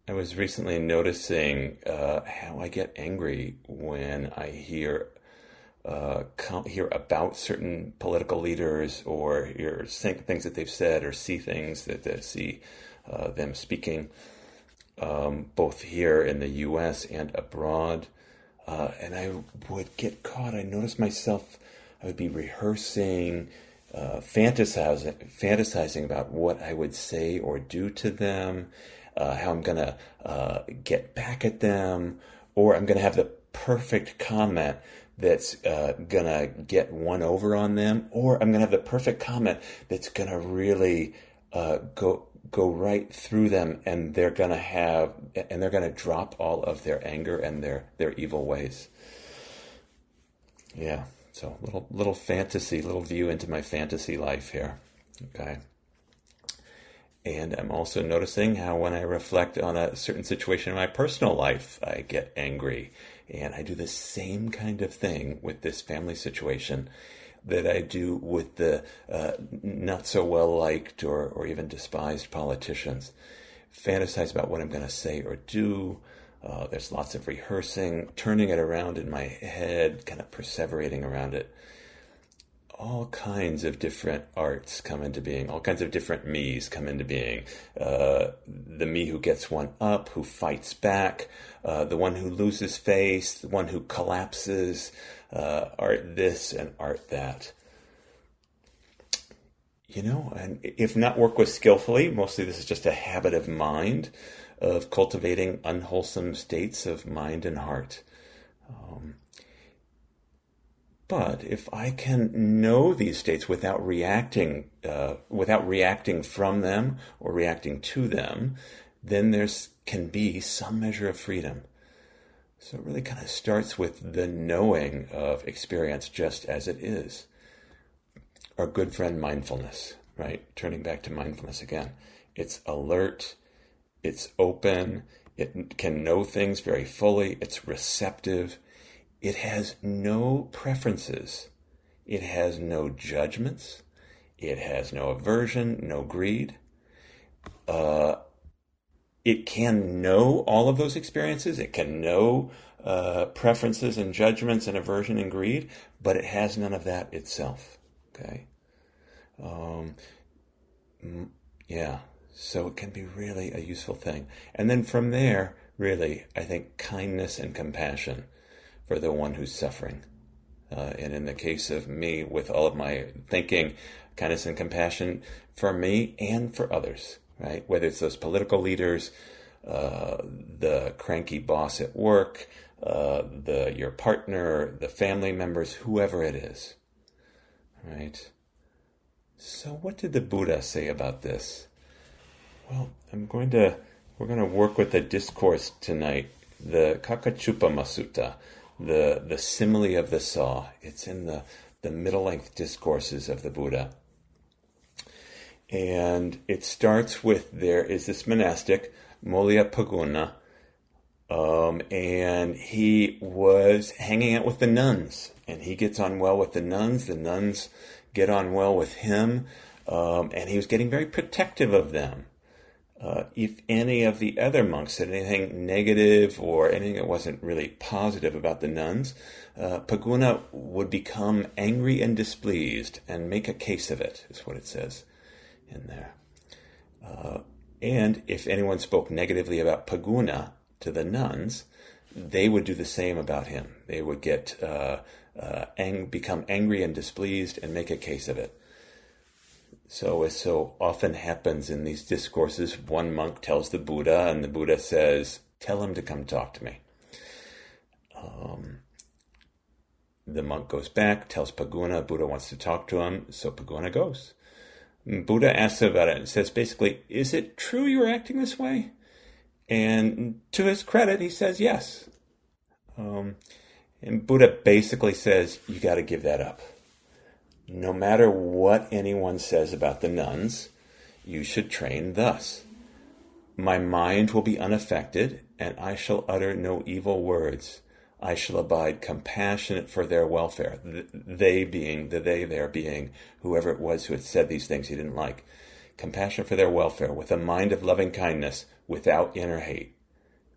I was recently noticing how I get angry when I hear about certain political leaders, or hear things that they've said, or see things that see them speaking, both here in the U.S. and abroad. And I would get caught. I noticed myself. I would be rehearsing, fantasizing about what I would say or do to them, how I'm gonna get back at them, or I'm gonna have the perfect comment that's gonna get one over on them, or I'm gonna have the perfect comment that's gonna really go right through them, and they're gonna drop all of their anger and their evil ways. Yeah. So little fantasy, little view into my fantasy life here. Okay. And I'm also noticing how when I reflect on a certain situation in my personal life, I get angry. And I do the same kind of thing with this family situation that I do with the not so well liked or even despised politicians. Fantasize about what I'm going to say or do. There's lots of rehearsing, turning it around in my head, kind of perseverating around it. All kinds of different arts come into being. All kinds of different me's come into being. The me who gets one up, who fights back, the one who loses face, the one who collapses, art this and art that. And if not worked with skillfully, mostly this is just a habit of mind, of cultivating unwholesome states of mind and heart. But if I can know these states without reacting from them or reacting to them, then there's can be some measure of freedom. So it really kind of starts with the knowing of experience just as it is. Our good friend mindfulness, right? Turning back to mindfulness again. It's alert, it's open, it can know things very fully, it's receptive. It has no preferences. It has no judgments. It has no aversion, no greed. It can know all of those experiences. It can know preferences and judgments and aversion and greed, but it has none of that itself. Okay? Yeah. So it can be really a useful thing. And then from there, really, I think kindness and compassion for the one who's suffering. And in the case of me, with all of my thinking, kindness and compassion for me and for others, right? Whether it's those political leaders, the cranky boss at work, your partner, the family members, whoever it is, right? So what did the Buddha say about this? Well, we're going to work with the discourse tonight, the Kakachupama Sutta, the simile of the saw. It's in the middle-length discourses of the Buddha. And it starts with, there is this monastic, Mollapaguna, and he was hanging out with the nuns, and he gets on well with the nuns get on well with him, and he was getting very protective of them. If any of the other monks said anything negative or anything that wasn't really positive about the nuns, Paguna would become angry and displeased and make a case of it, is what it says in there. And if anyone spoke negatively about Paguna to the nuns, they would do the same about him. They would get become angry and displeased and make a case of it. So as so often happens in these discourses, one monk tells the Buddha, and the Buddha says, "Tell him to come talk to me." The monk goes back, tells Paguna, Buddha wants to talk to him, so Paguna goes. And Buddha asks about it and says basically, "Is it true you were acting this way?" And to his credit, he says yes. And Buddha basically says, you got to give that up. No matter what anyone says about the nuns, you should train thus. My mind will be unaffected, and I shall utter no evil words. I shall abide compassionate for their welfare. They being, the they there being, whoever it was who had said these things he didn't like. Compassion for their welfare, with a mind of loving kindness, without inner hate.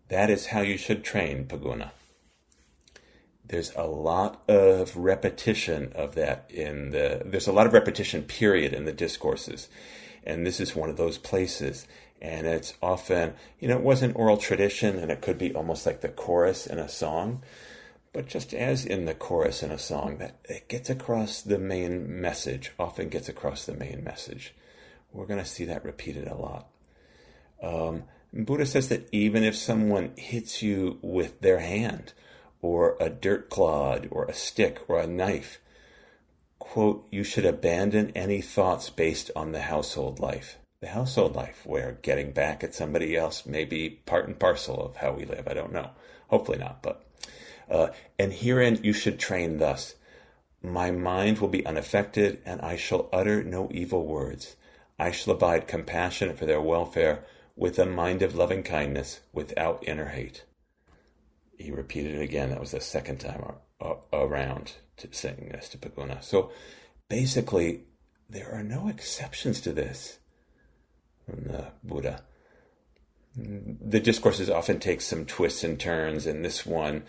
That is how you should train Paguna. There's a lot of repetition of that there's a lot of repetition, period, in the discourses. And this is one of those places. And it's often, it wasn't oral tradition, and it could be almost like the chorus in a song. But just as in the chorus in a song, that it gets across the main message, often gets across the main message. We're going to see that repeated a lot. Buddha says that even if someone hits you with their hand, or a dirt clod, or a stick, or a knife, quote, you should abandon any thoughts based on the household life. The household life, where getting back at somebody else may be part and parcel of how we live. I don't know. Hopefully not, but... and herein you should train thus. My mind will be unaffected, and I shall utter no evil words. I shall abide compassionate for their welfare, with a mind of loving kindness, without inner hate. He repeated it again. That was the second time around to saying this to Paguna. So basically, there are no exceptions to this from the Buddha. The discourses often take some twists and turns. In this one,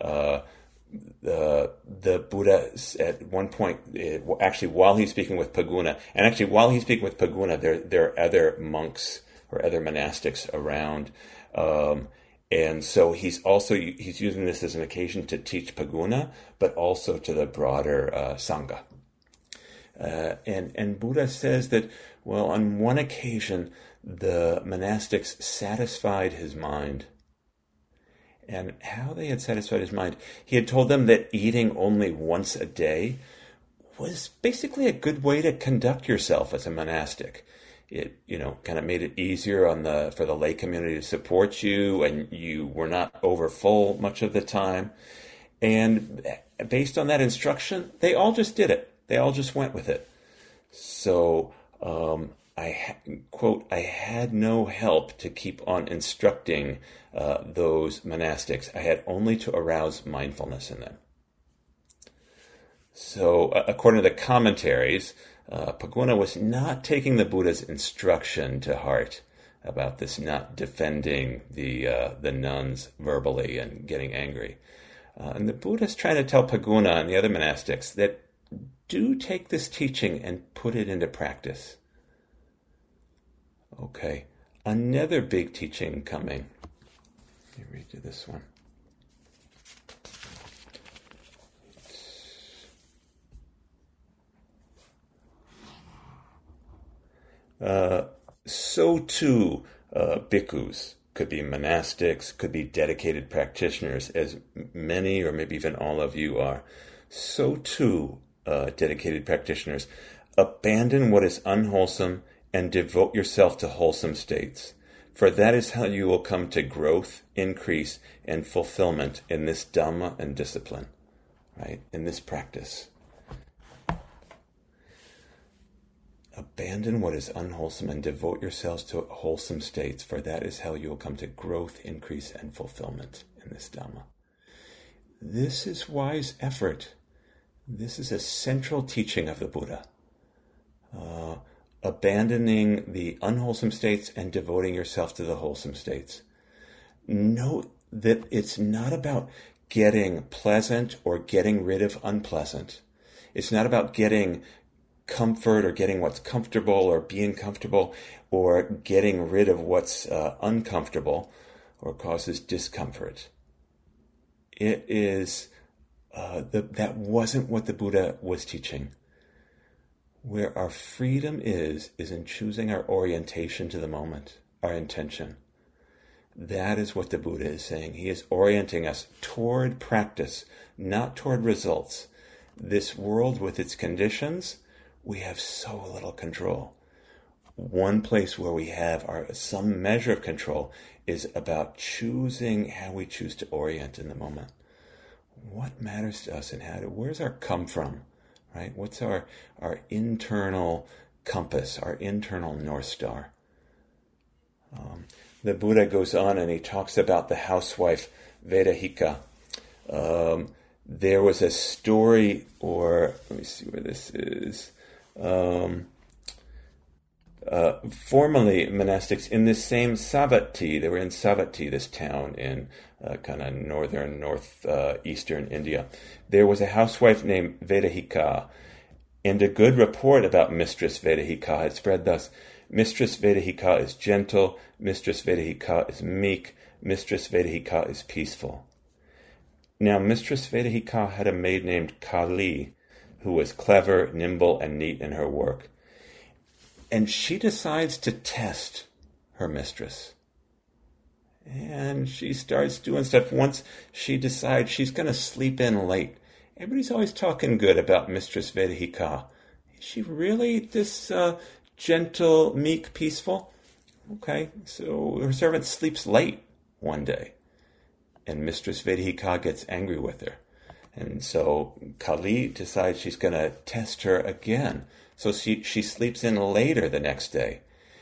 the Buddha at one point, actually while he's speaking with Paguna, there are other monks or other monastics around. And so he's using this as an occasion to teach Paguna, but also to the broader Sangha. And Buddha says that, well, on one occasion, the monastics satisfied his mind. And how they had satisfied his mind, he had told them that eating only once a day was basically a good way to conduct yourself as a monastic. It, kind of made it easier for the lay community to support you, and you were not over full much of the time. And based on that instruction, they all just did it. They all just went with it. So, quote, I had no help to keep on instructing those monastics. I had only to arouse mindfulness in them. So, according to the commentaries, Paguna was not taking the Buddha's instruction to heart about this not defending the nuns verbally and getting angry. And the Buddha's trying to tell Paguna and the other monastics that do take this teaching and put it into practice. Okay, another big teaching coming. Let me read you this one. So too, bhikkhus could be monastics, could be dedicated practitioners, as many or maybe even all of you are. So too, dedicated practitioners, abandon what is unwholesome and devote yourself to wholesome states. For that is how you will come to growth, increase, and fulfillment in this Dhamma and discipline, right? In this practice. Abandon what is unwholesome and devote yourselves to wholesome states, for that is how you will come to growth, increase, and fulfillment in this Dhamma. This is wise effort. This is a central teaching of the Buddha. Abandoning the unwholesome states and devoting yourself to the wholesome states. Note that it's not about getting pleasant or getting rid of unpleasant. It's not about getting comfort or getting what's comfortable or being comfortable or getting rid of what's uncomfortable or causes discomfort. It is, that wasn't what the Buddha was teaching. Where our freedom is in choosing our orientation to the moment, our intention. That is what the Buddha is saying. He is orienting us toward practice, not toward results. This world with its conditions, we have so little control. One place where we have some measure of control is about choosing how we choose to orient in the moment. What matters to us and where's our come from, right? What's our internal compass, our internal North Star? The Buddha goes on and he talks about the housewife Vedahika. There was a story, or let me see where this is. Formerly, monastics in this same Savatthi, they were in Savatthi, this town in kind of northeastern India. There was a housewife named Vedahika, and a good report about Mistress Vedahika had spread thus: Mistress Vedahika is gentle, Mistress Vedahika is meek, Mistress Vedahika is peaceful. Now, Mistress Vedahika had a maid named Kali, who was clever, nimble, and neat in her work. And she decides to test her mistress. And she starts doing stuff. Once she decides she's going to sleep in late. Everybody's always talking good about Mistress Vedahika. Is she really this gentle, meek, peaceful? Okay, so her servant sleeps late one day. And Mistress Vedahika gets angry with her. And so Kali decides she's going to test her again. So she sleeps in later the next day.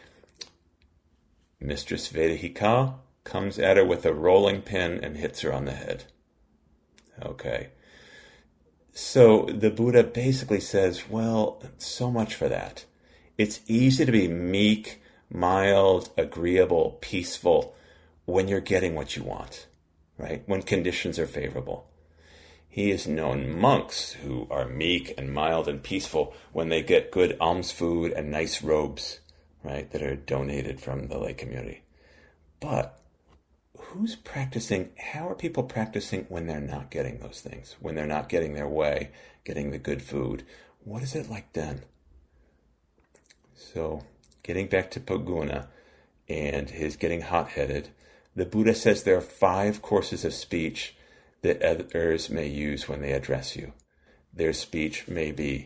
Mistress Vedahika comes at her with a rolling pin and hits her on the head. Okay. So the Buddha basically says, well, so much for that. It's easy to be meek, mild, agreeable, peaceful when you're getting what you want, right? When conditions are favorable. He has known monks who are meek and mild and peaceful when they get good alms food and nice robes, right, that are donated from the lay community. But how are people practicing when they're not getting those things, when they're not getting their way, getting the good food? What is it like then? So, getting back to Poguna and his getting hot-headed, the Buddha says there are 5 courses of speech that others may use when they address you. Their speech may be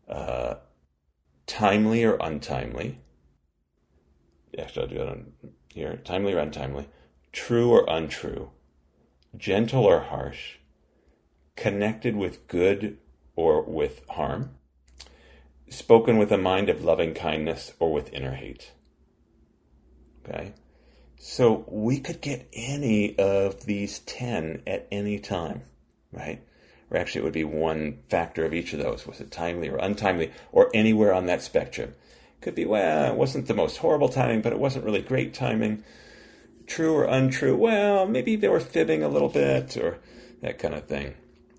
timely or untimely. Actually, I'll do it on here. Timely or untimely. True or untrue. Gentle or harsh. Connected with good or with harm. Spoken with a mind of loving kindness or with inner hate. Okay? So we could get any of these 10 at any time, right? Or actually it would be one factor of each of those. Was it timely or untimely or anywhere on that spectrum? Could be, well, it wasn't the most horrible timing, but it wasn't really great timing. True or untrue? Well, maybe they were fibbing a little bit or that kind of thing.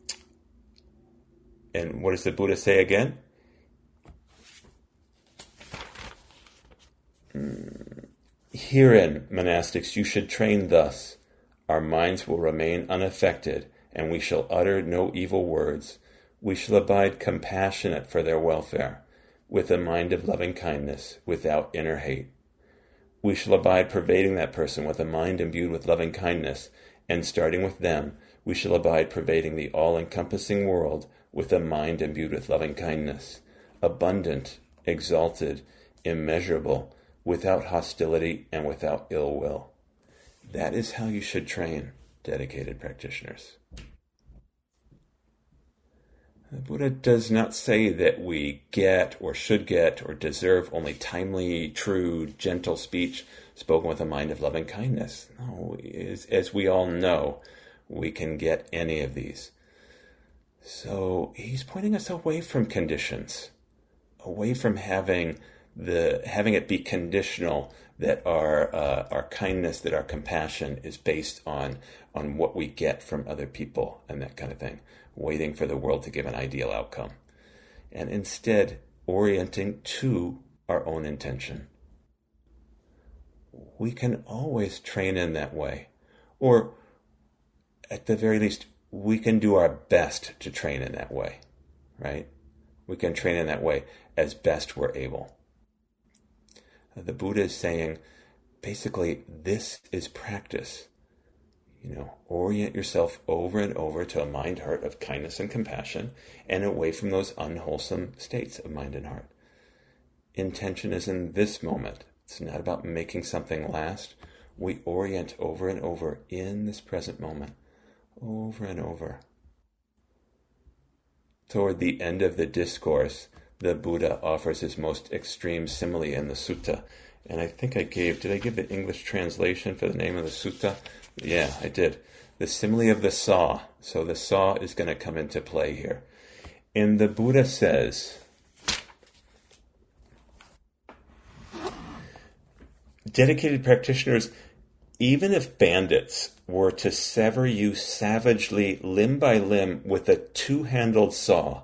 And what does the Buddha say again? Herein, monastics, you should train thus. Our minds will remain unaffected, and we shall utter no evil words. We shall abide compassionate for their welfare, with a mind of loving kindness, without inner hate. We shall abide pervading that person with a mind imbued with loving kindness, and starting with them, we shall abide pervading the all-encompassing world with a mind imbued with loving kindness, abundant, exalted, immeasurable, without hostility and without ill will. That is how you should train dedicated practitioners. The Buddha does not say that we get or should get or deserve only timely, true, gentle speech spoken with a mind of loving kindness. No, as we all know, we can get any of these. So he's pointing us away from conditions, away from having it be conditional, that our kindness, that our compassion is based on what we get from other people and that kind of thing, waiting for the world to give an ideal outcome, and instead orienting to our own intention. We can always train in that way, or at the very least, we can do our best to train in that way, right? We can train in that way as best we're able. The Buddha is saying, basically, this is practice. Orient yourself over and over to a mind-heart of kindness and compassion, and away from those unwholesome states of mind and heart. Intention is in this moment. It's not about making something last. We orient over and over in this present moment, over and over. Toward the end of the discourse, the Buddha offers his most extreme simile in the sutta. And I think did I give the English translation for the name of the sutta? Yeah, I did. The simile of the saw. So the saw is going to come into play here. And the Buddha says, dedicated practitioners, even if bandits were to sever you savagely limb by limb with a two-handled saw,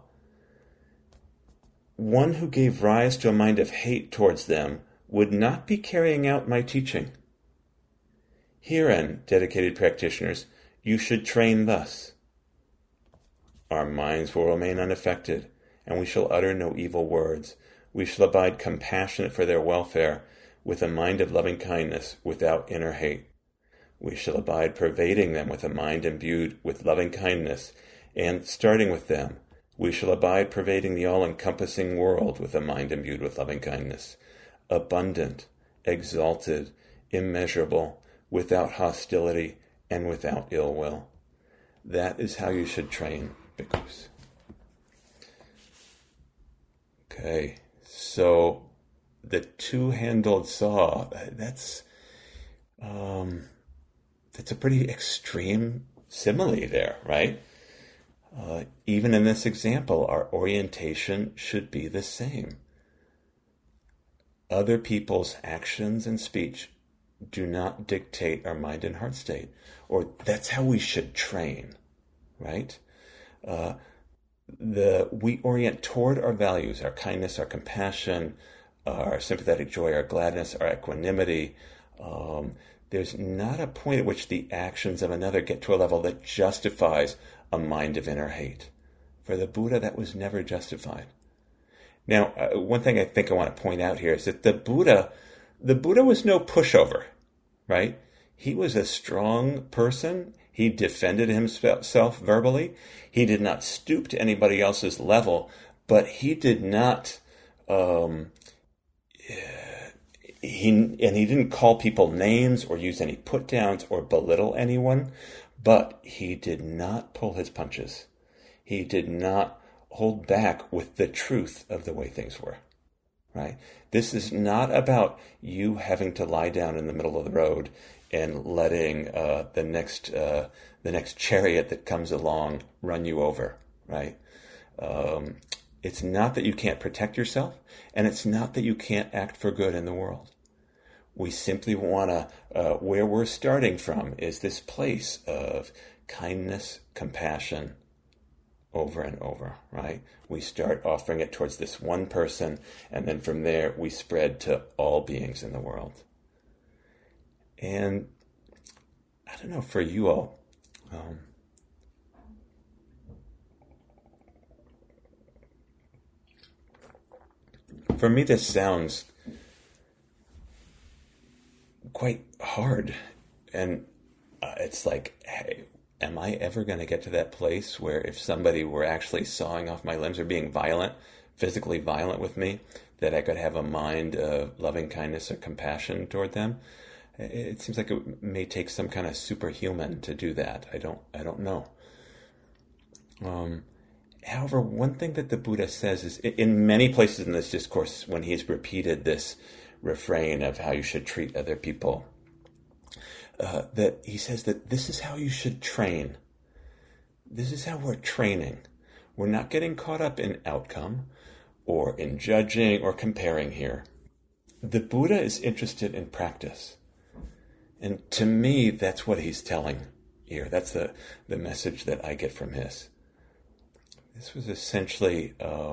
one who gave rise to a mind of hate towards them would not be carrying out my teaching. Herein, dedicated practitioners, you should train thus. Our minds will remain unaffected, and we shall utter no evil words. We shall abide compassionate for their welfare, with a mind of loving kindness, without inner hate. We shall abide pervading them with a mind imbued with loving kindness, and, starting with them, we shall abide pervading the all-encompassing world with a mind imbued with loving kindness, abundant, exalted, immeasurable, without hostility, and without ill will. That is how you should train bhikkhus. Okay, so the two-handled saw, that's a pretty extreme simile there, right? Even in this example, our orientation should be the same. Other people's actions and speech do not dictate our mind and heart state, or that's how we should train, right? We orient toward our values, our kindness, our compassion, our sympathetic joy, our gladness, our equanimity. There's not a point at which the actions of another get to a level that justifies a mind of inner hate. For the Buddha, that was never justified. Now, one thing I think I want to point out here is that the Buddha was no pushover, right? He was a strong person. He defended himself verbally. He did not stoop to anybody else's level, but he did not, he didn't call people names or use any put downs or belittle anyone, but he did not pull his punches. He did not hold back with the truth of the way things were, right? This is not about you having to lie down in the middle of the road and letting the next chariot that comes along run you over, right? It's not that you can't protect yourself, and it's not that you can't act for good in the world. We simply want to, where we're starting from is this place of kindness, compassion, over and over, right? We start offering it towards this one person, and then from there we spread to all beings in the world. And I don't know, for you all, for me this sounds quite hard, and it's like, hey, am I ever going to get to that place where if somebody were actually sawing off my limbs or being violent, physically violent with me, that I could have a mind of loving kindness or compassion toward them? It seems like it may take some kind of superhuman to do that. I don't know. However, one thing that the Buddha says is, in many places in this discourse, when he's repeated this refrain of how you should treat other people, that he says that this is how you should train. This is how we're training. We're not getting caught up in outcome or in judging or comparing here. The Buddha is interested in practice. And to me, that's what he's telling here. That's the message that I get from his. This was essentially,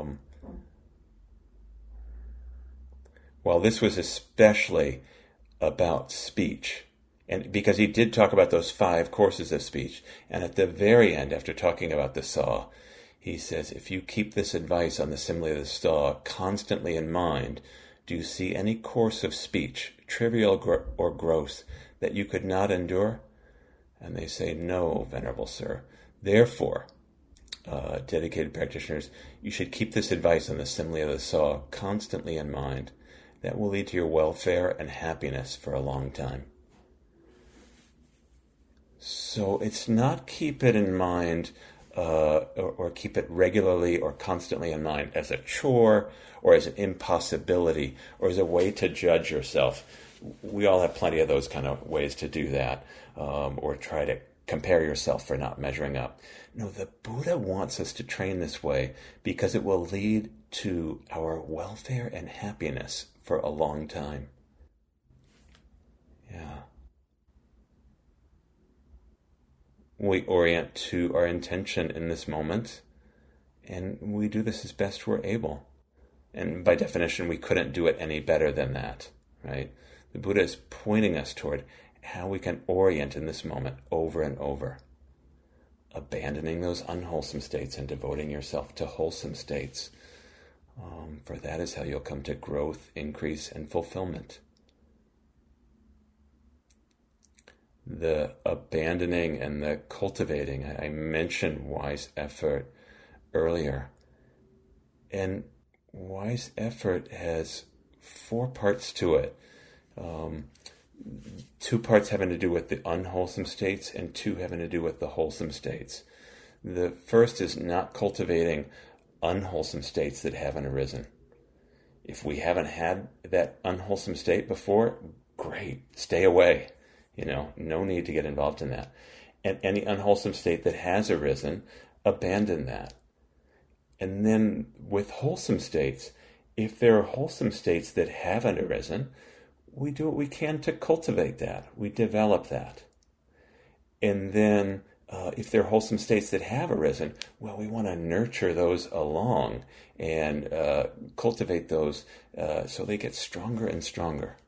this was especially about speech. And because he did talk about those 5 courses of speech. And at the very end, after talking about the saw, he says, if you keep this advice on the simile of the saw constantly in mind, do you see any course of speech, trivial or gross, that you could not endure? And they say, no, Venerable Sir. Therefore, dedicated practitioners, you should keep this advice on the simile of the saw constantly in mind. That will lead to your welfare and happiness for a long time. So it's not keep it in mind or keep it regularly or constantly in mind as a chore or as an impossibility or as a way to judge yourself. We all have plenty of those kind of ways to do that, or try to compare yourself for not measuring up. No, the Buddha wants us to train this way because it will lead to our welfare and happiness for a long time. Yeah. We orient to our intention in this moment, and we do this as best we're able. And by definition, we couldn't do it any better than that, right? The Buddha is pointing us toward how we can orient in this moment over and over, abandoning those unwholesome states and devoting yourself to wholesome states. For that is how you'll come to growth, increase, and fulfillment. The abandoning and the cultivating, I mentioned wise effort earlier. And wise effort has four parts to it. Um, Two parts having to do with the unwholesome states, and two having to do with the wholesome states. The first is not cultivating unwholesome states that haven't arisen. If we haven't had that unwholesome state before, great, stay away. No need to get involved in that. And any unwholesome state that has arisen, abandon that. And then with wholesome states, if there are wholesome states that haven't arisen, we do what we can to cultivate that. We develop that. And then if there are wholesome states that have arisen, well, we want to nurture those along and cultivate those so they get stronger and stronger.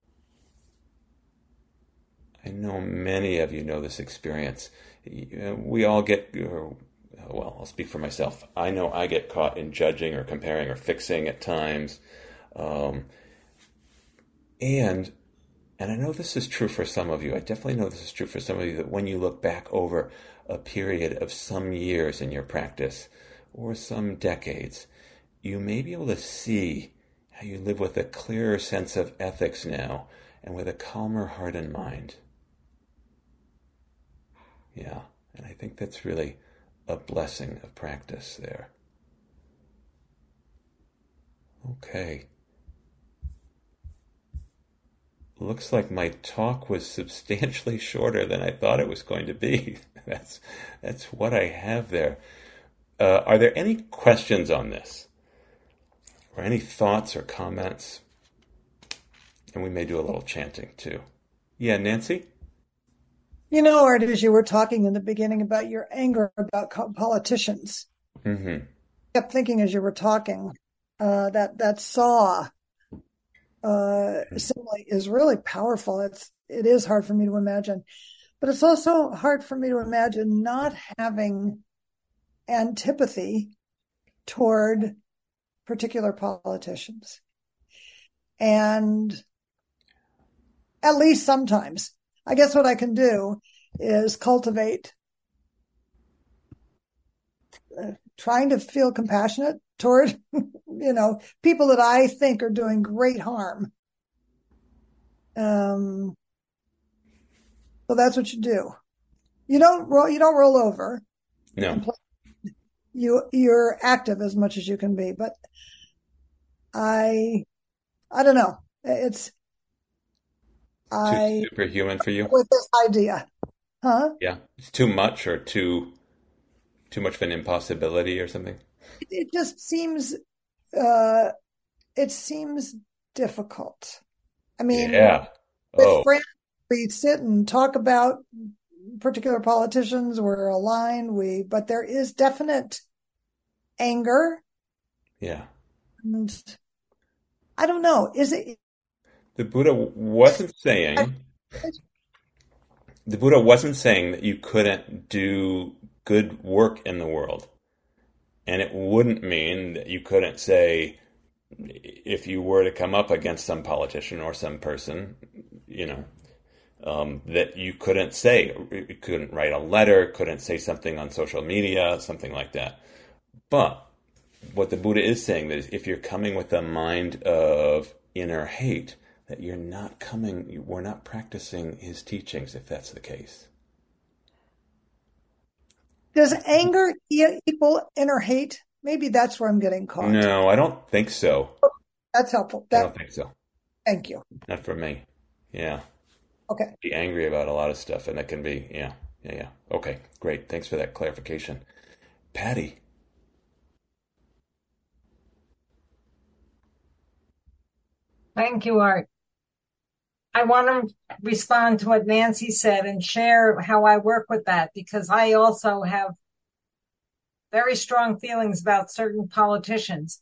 I know many of you know this experience. We all get, well, I'll speak for myself. I know I get caught in judging or comparing or fixing at times. Um, and I know this is true for some of you. I definitely know this is true for some of you, that when you look back over a period of some years in your practice or some decades, you may be able to see how you live with a clearer sense of ethics now and with a calmer heart and mind. Yeah, and I think that's really a blessing of practice there. Okay. Looks like my talk was substantially shorter than I thought it was going to be. That's what I have there. Are there any questions on this? Or any thoughts or comments? And we may do a little chanting too. Yeah, Nancy? Art, as you were talking in the beginning about your anger about politicians, Mm-hmm. I kept thinking as you were talking, that saw simile is really powerful. It is hard for me to imagine, but it's also hard for me to imagine not having antipathy toward particular politicians. And at least sometimes, I guess what I can do is cultivate trying to feel compassionate toward, people that I think are doing great harm. So that's what you do. You don't roll over No. and play. You're active as much as you can be, but I don't know. It's Too I superhuman for you? with this idea, huh? Yeah. It's too much or too much of an impossibility or something? It just seems uh, it seems difficult. I mean, Yeah. with Oh, friends, we sit and talk about particular politicians. We're aligned. But there is definite anger, yeah. and I don't know. Is it? The Buddha wasn't saying the Buddha wasn't saying that you couldn't do good work in the world. And it wouldn't mean that you couldn't say, if you were to come up against some politician or some person, you know, that you couldn't say, you couldn't write a letter, couldn't say something on social media, something like that. But what the Buddha is saying is if you're coming with a mind of inner hate, that we're not practicing his teachings if that's the case. Does anger equal inner hate? Maybe that's where I'm getting caught. No, I don't think so. That's helpful. I don't think so. Thank you. Not for me. Yeah. Okay. Be angry about a lot of stuff, and that can be, yeah, yeah, yeah. Okay, great. Thanks for that clarification. Patty. Thank you, Art. I want to respond to what Nancy said and share how I work with that because I also have very strong feelings about certain politicians.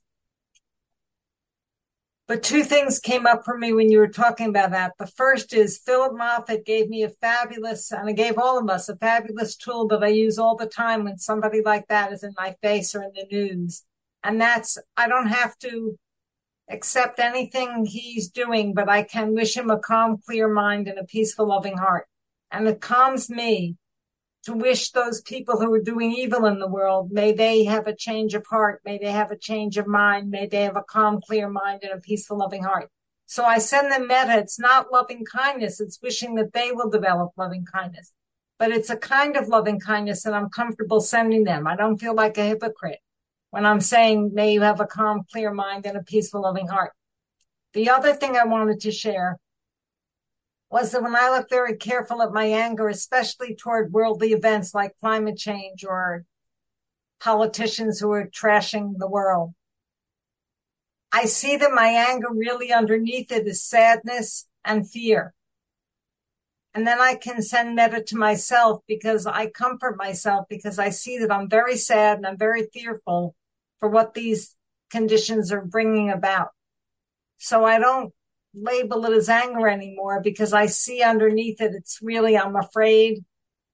But two things came up for me when you were talking about that. The first is Philip Moffat gave me a fabulous, and it gave all of us a fabulous tool that I use all the time when somebody like that is in my face or in the news. And that's, I don't have to accept anything he's doing, but I can wish him a calm, clear mind and a peaceful, loving heart. And it calms me to wish those people who are doing evil in the world, may they have a change of heart, may they have a change of mind, may they have a calm, clear mind and a peaceful, loving heart. So I send them metta. It's not loving kindness. It's wishing that they will develop loving kindness. But it's a kind of loving kindness that I'm comfortable sending them. I don't feel like a hypocrite when I'm saying, may you have a calm, clear mind and a peaceful, loving heart. The other thing I wanted to share was that when I look very careful at my anger, especially toward worldly events like climate change or politicians who are trashing the world, I see that my anger really underneath it is sadness and fear. And then I can send metta to myself because I comfort myself because I see that I'm very sad and I'm very fearful for what these conditions are bringing about. So I don't label it as anger anymore because I see underneath it, it's really, I'm afraid.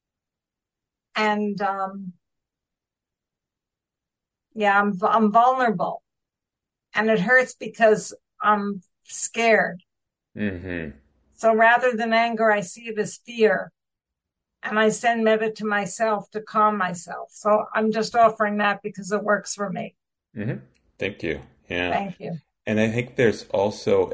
And, I'm vulnerable and it hurts because I'm scared. Mm-hmm. So rather than anger, I see it as fear and I send metta to myself to calm myself. So I'm just offering that because it works for me. Mm-hmm. Thank you. Yeah. Thank you. And I think there's also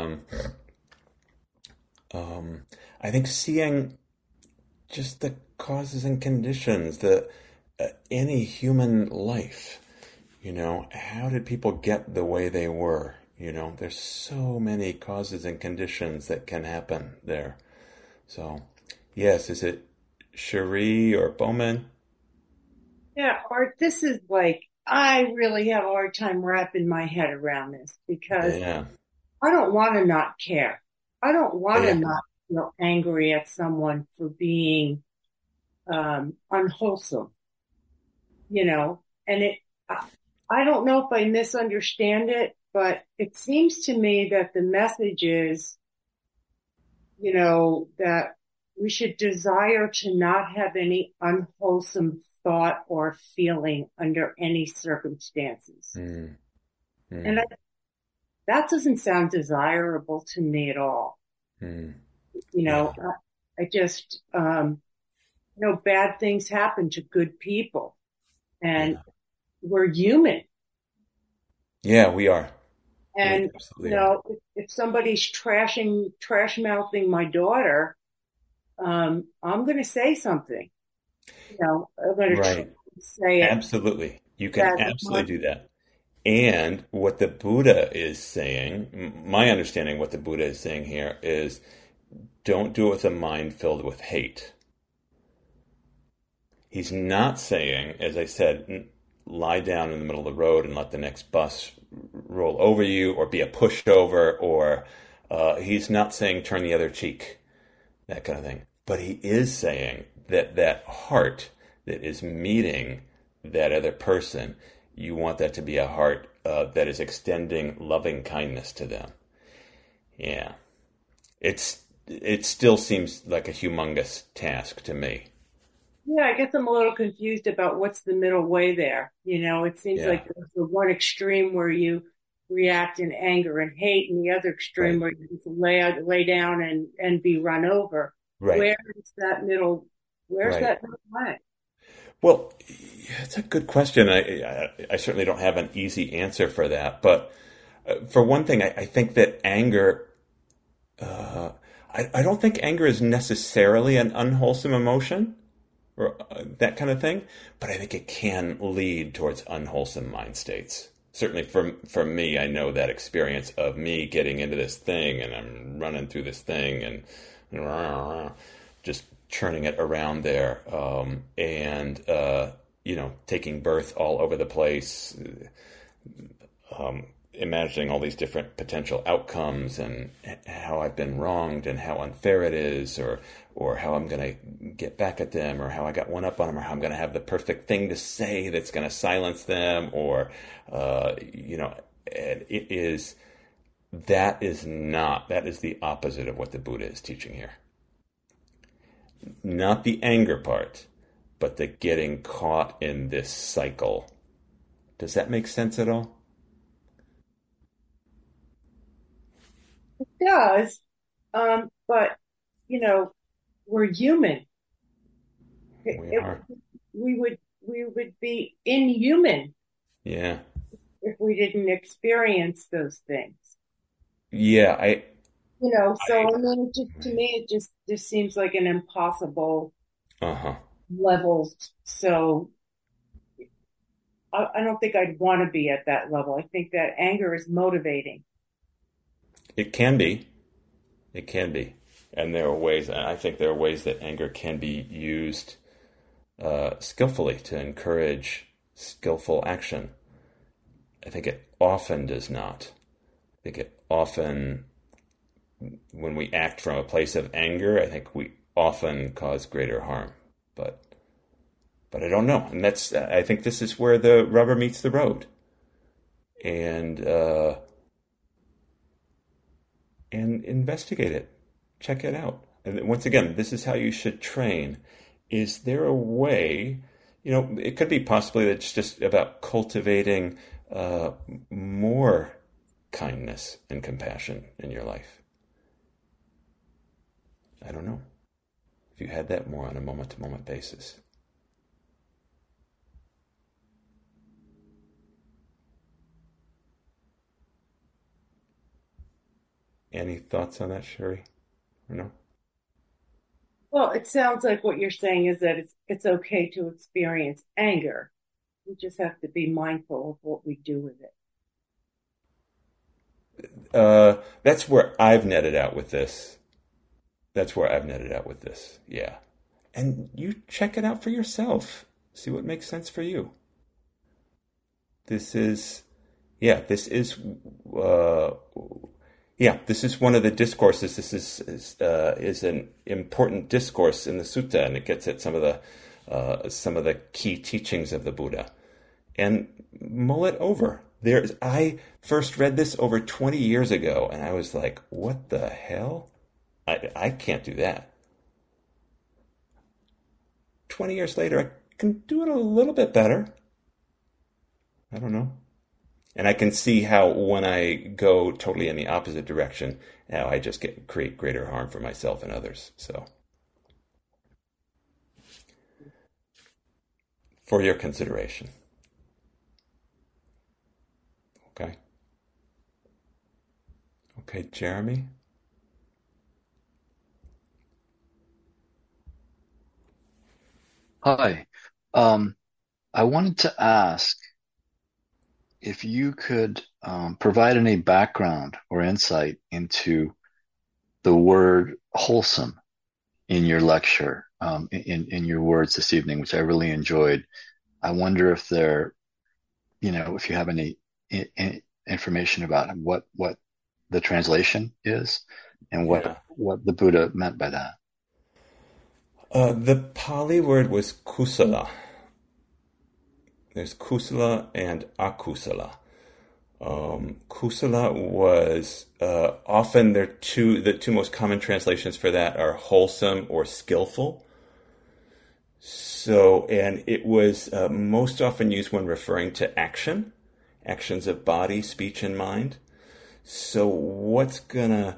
I think seeing just the causes and conditions, the any human life, how did people get the way they were? There's so many causes and conditions that can happen there. So, yes, is it Cherie or Bowman? Yeah, Art, this is like, I really have a hard time wrapping my head around this because Yeah, I don't want to not care. I don't want to yeah, not feel angry at someone for being unwholesome, and I don't know if I misunderstand it, but it seems to me that the message is, that we should desire to not have any unwholesome thought or feeling under any circumstances. mm, And mm, that doesn't sound desirable to me at all. mm, You yeah, know, I just, bad things happen to good people and yeah, we're human. yeah. We are. We And, absolutely are. if somebody's trash mouthing my daughter, I'm going to say something, I'm going to try Right. to say it Absolutely. You can as much. absolutely do that. And what the Buddha is saying, my understanding what the Buddha is saying here is don't do it with a mind filled with hate. He's not saying, as I said, lie down in the middle of the road and let the next bus roll over you or be a pushover, or he's not saying turn the other cheek, that kind of thing. But he is saying that that heart that is meeting that other person, you want that to be a heart that is extending loving kindness to them. Yeah, it still seems like a humongous task to me. Yeah, I guess I'm a little confused about what's the middle way there. It seems Yeah, like there's the one extreme where you react in anger and hate, and the other extreme right, where you just lay down and be run over. right, Where is that middle? Where's right. that middle way? Well, it's a good question. I certainly don't have an easy answer for that. But for one thing, I think that anger, I don't think anger is necessarily an unwholesome emotion or that kind of thing, but I think it can lead towards unwholesome mind states. Certainly for me, I know that experience of me getting into this thing and I'm running through this thing and just churning it around there, and taking birth all over the place. imagining all these different potential outcomes and how I've been wronged and how unfair it is, or how I'm going to get back at them, or how I got one up on them, or how I'm going to have the perfect thing to say that's going to silence them, or and it is that is the opposite of what the Buddha is teaching here. Not the anger part, but the getting caught in this cycle. Does that make sense at all? It does. But we're human. We are. We would be inhuman Yeah. if we didn't experience those things. Yeah, So I mean, to me, it just seems like an impossible uh-huh. level. So I don't think I'd want to be at that level. I think that anger is motivating. It can be. It can be. And there are ways, and I think there are ways that anger can be used skillfully to encourage skillful action. I think it often does not. I think it often, when we act from a place of anger, I think we often cause greater harm. But I don't know. And I think this is where the rubber meets the road. And investigate it. Check it out. And once again, this is how you should train. Is there a way, it could be possibly that it's just about cultivating more kindness and compassion in your life. I don't know. If you had that more on a moment-to-moment basis. Any thoughts on that, Sherry? Or no? Well, it sounds like what you're saying is that it's okay to experience anger. We just have to be mindful of what we do with it. That's where I've netted out with this. Yeah. And you check it out for yourself. See what makes sense for you. This is, yeah, this is, this is one of the discourses. This is an important discourse in the sutta, and it gets at some of the key teachings of the Buddha. And mull it over. I first read this over 20 years ago, and I was like, "What the hell? I can't do that." 20 years later, I can do it a little bit better. I don't know. And I can see how when I go totally in the opposite direction, now I just create greater harm for myself and others. So, for your consideration. Okay. Okay, Jeremy? Hi. I wanted to ask if you could provide any background or insight into the word wholesome in your lecture, in your words this evening, which I really enjoyed. I wonder if if you have any information about what the translation is and what the Buddha meant by that. The Pali word was kusala. There's kusala and akusala. Kusala was often the two most common translations for that are wholesome or skillful. So, and it was most often used when referring to actions of body, speech, and mind. So what's gonna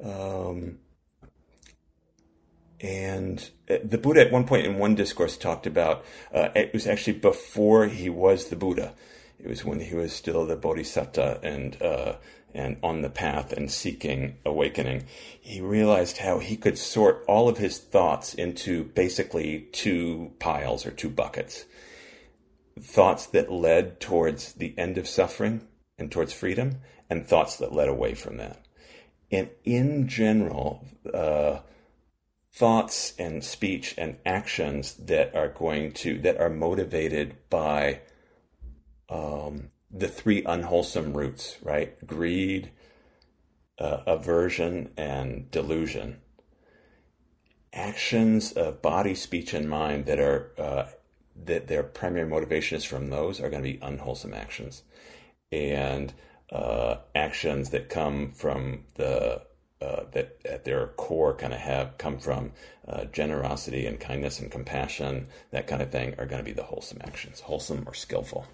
and the Buddha at one point in one discourse talked about, it was actually before he was the Buddha. It was when he was still the Bodhisattva and on the path and seeking awakening. He realized how he could sort all of his thoughts into basically two piles or two buckets. Thoughts that led towards the end of suffering and towards freedom, and thoughts that led away from that. And in general, thoughts and speech and actions that are motivated by the three unwholesome roots, right? Greed, aversion, and delusion. Actions of body, speech, and mind that are that their primary motivation is from those are going to be unwholesome actions, and actions that come from that at their core kind of come from generosity and kindness and compassion, that kind of thing, are going to be the wholesome actions, wholesome or skillful.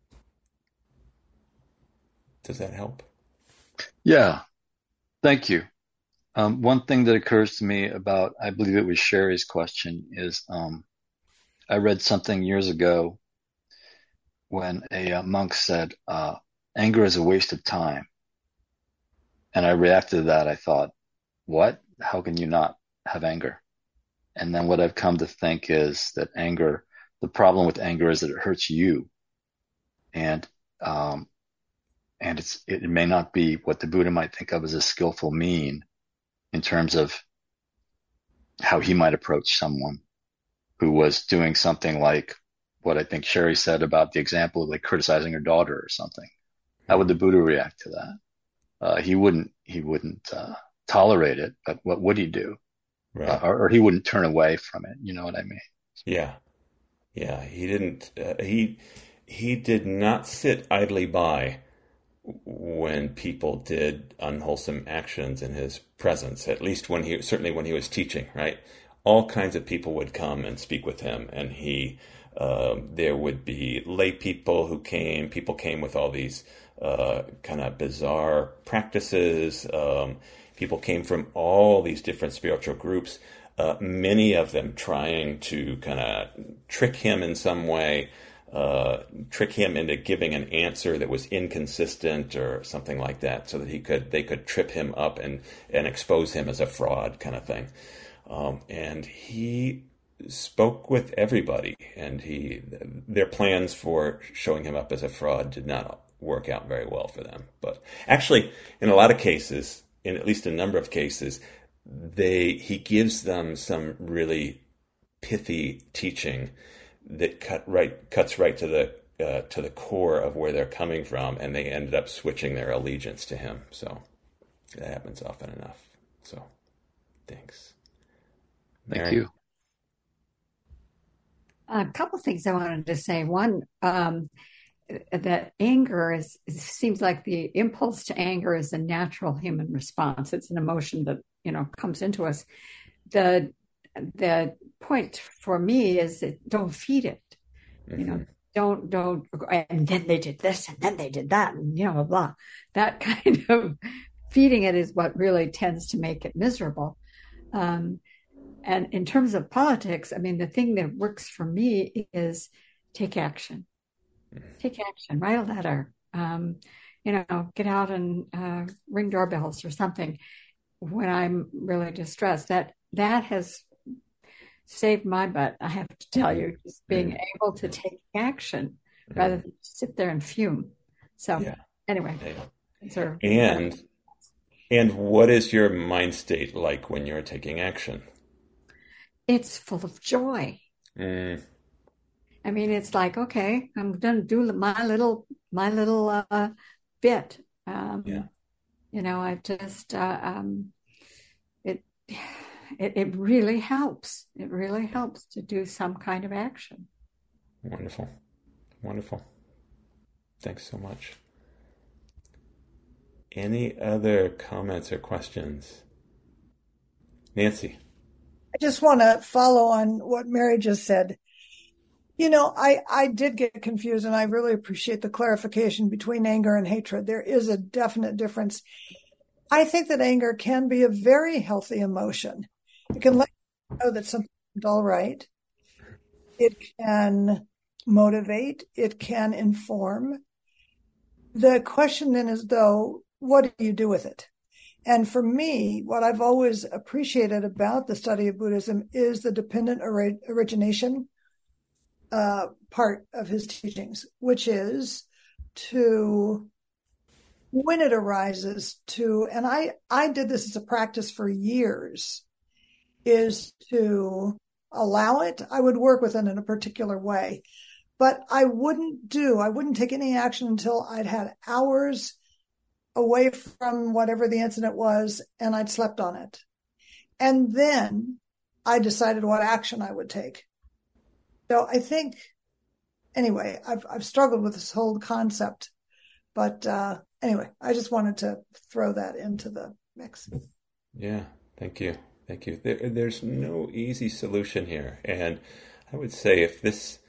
Does that help? Yeah, thank you. One thing that occurs to me about, I believe it was Sherry's question, is I read something years ago when a monk said, anger is a waste of time. And I reacted to that. I thought, what? How can you not have anger? And then what I've come to think is that anger, the problem with anger is that it hurts you. And it may not be what the Buddha might think of as a skillful mean in terms of how he might approach someone who was doing something like what I think Sherry said about the example of like criticizing her daughter or something. How would the Buddha react to that? He wouldn't tolerate it, but what would he do? Right. Or he wouldn't turn away from it. You know what I mean? Yeah. He didn't. He did not sit idly by when people did unwholesome actions in his presence. At least certainly when he was teaching. Right. All kinds of people would come and speak with him, and there would be lay people who came. People came with all these kind of bizarre practices. People came from all these different spiritual groups, many of them trying to kind of trick him in some way, trick him into giving an answer that was inconsistent or something like that, so that they could trip him up and expose him as a fraud kind of thing. And he spoke with everybody, and their plans for showing him up as a fraud did not work out very well for them. But actually, in a lot of cases, in at least a number of cases, he gives them some really pithy teaching that cuts right to the core of where they're coming from, and they ended up switching their allegiance to him. So that happens often enough. So thanks. Thank Mary? you. A couple of things I wanted to say. One, that anger seems like the impulse to anger is a natural human response. It's an emotion that, comes into us. The point for me is that don't feed it. Mm-hmm. Don't, and then they did this and then they did that and blah, blah. That kind of feeding it is what really tends to make it miserable. And in terms of politics, I mean, the thing that works for me is take action. Take action, write a letter, get out and ring doorbells or something when I'm really distressed. That has saved my butt, I have to tell you, just being able to take action rather than sit there and fume. So anyway. And what is your mind state like when you're taking action? It's full of joy. I mean, it's like, okay, I'm going to do my little bit. I just, it really helps. It really helps to do some kind of action. Wonderful. Thanks so much. Any other comments or questions? Nancy. I just want to follow on what Mary just said. I did get confused, and I really appreciate the clarification between anger and hatred. There is a definite difference. I think that anger can be a very healthy emotion. It can let you know that something isn't all right. It can motivate. It can inform. The question then is, though, what do you do with it? And for me, what I've always appreciated about the study of Buddhism is the dependent origination part of his teachings, which is to, when it arises, and I did this as a practice for years, is to allow it. I would work with it in a particular way, but I wouldn't take any action until I'd had hours away from whatever the incident was and I'd slept on it. And then I decided what action I would take. So I think, anyway, I've struggled with this whole concept, but anyway, I just wanted to throw that into the mix. Yeah, thank you. Thank you. There's no easy solution here. And I would say if this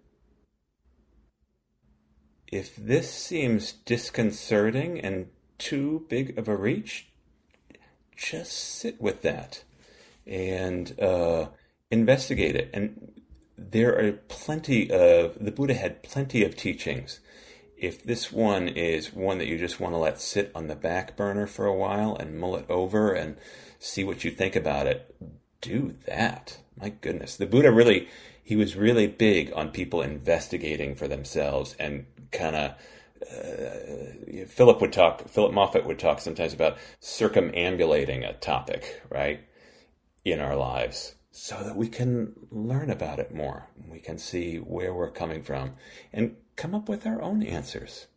seems disconcerting and too big of a reach, just sit with that and investigate it. And there are the Buddha had plenty of teachings. If this one is one that you just want to let sit on the back burner for a while and mull it over and see what you think about it, do that. My goodness. The Buddha he was really big on people investigating for themselves and kind of, Philip Moffitt would talk sometimes about circumambulating a topic, right, in our lives so that we can learn about it more. We can see where we're coming from and come up with our own answers.